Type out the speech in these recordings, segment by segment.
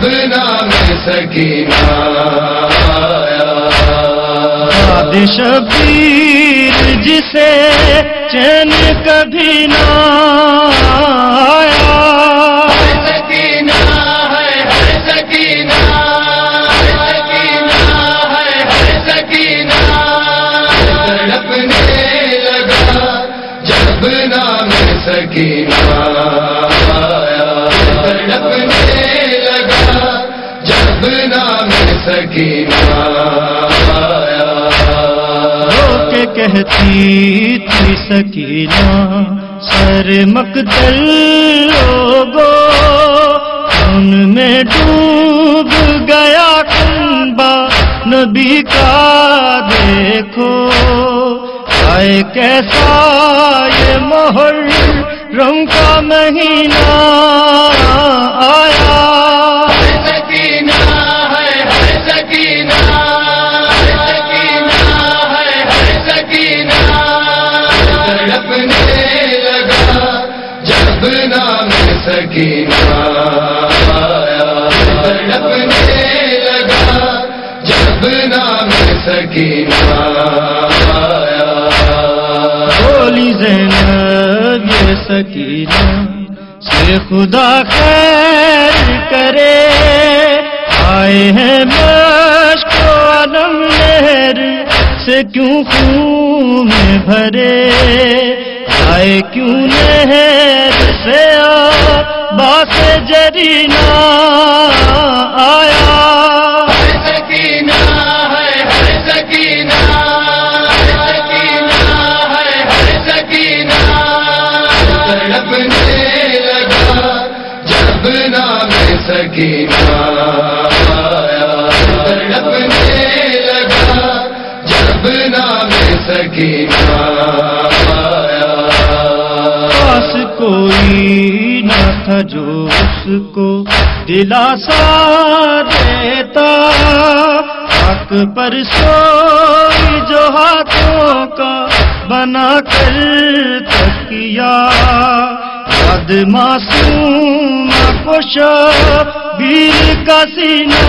نام سکینہ آیا، یاد شبیر جسے چین کبھی نہ آیا، سکینہ ہے سکینہ، سکینہ ہے سکینہ، تڑپنے لگا جب نام سکینہ آیا، تڑپنے لگا جب نام سکینہ آیا، رو کے کہتی تھی سکینہ سر مقتل لوگو، ان میں ڈوب گیا کنبہ نبی کا دیکھو، آئے کیسا یہ محرم کا مہینہ آیا، سکینہ ہے سکینہ، سکینہ ہے سکینہ، تڑپنے لگا جب نام سکینہ آیا، تڑپنے لگا جب نام سکینہ آیا، بولی زینب یہ سکینہ سے خدا خیر کرے، آئے ہیں مشک و علم نہر سے کیوں خون میں بھرے، آئے کیوں نہر سے باس جرینا آیا، سکینہ ہے سکینہ، سکینہ ہے سکینہ، تڑپنے لگا جب نام سکینہ آیا، تڑپنے لگا جب نام سکینہ آیا، پاس کوئی نہ تھا جو اس کو دلاسا دیتا، حق پر سوئی جو ہاتھوں کا بنا کر تکیا، یاد معصوم کو شبیر کا سینہ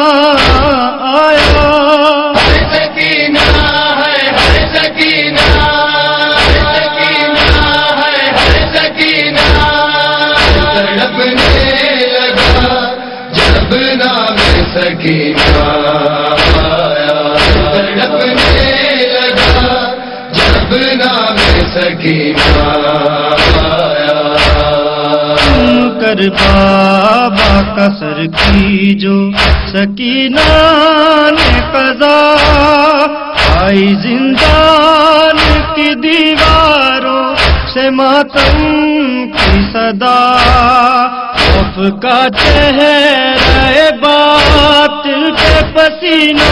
آیا، سکینہ ہے سکینہ، سکینہ ہے سکینہ، تڑپنے لگا جب نام سکینہ آیا، تڑپنے لگا جب نام سکینہ آیا، کر بابا کا سر کی جو سکینہ نے قضا، آئی زندان کی دیواروں سے ماتم کی صدا، خوف کا چہرہ باطل پہ پسینہ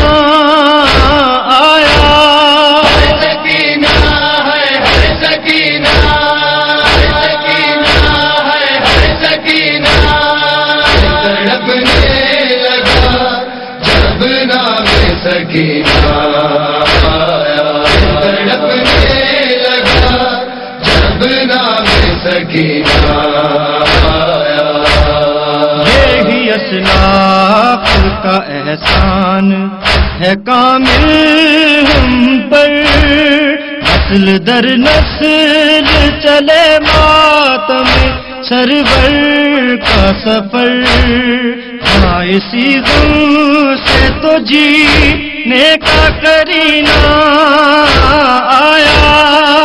آیا، سکینہ ہے سکینہ، سکینہ ہے سکینہ، تڑپنے لگا جب نام سکینہ آیا، تڑپنے لگا جب نام سکینہ آیا، یہی اسلاف کا احسان ہے کامل ہم پر، نسل در نسل چلے ماتم سرور کا سفر، ہاں اسی غم سے تو جینے کا کرینہ آیا،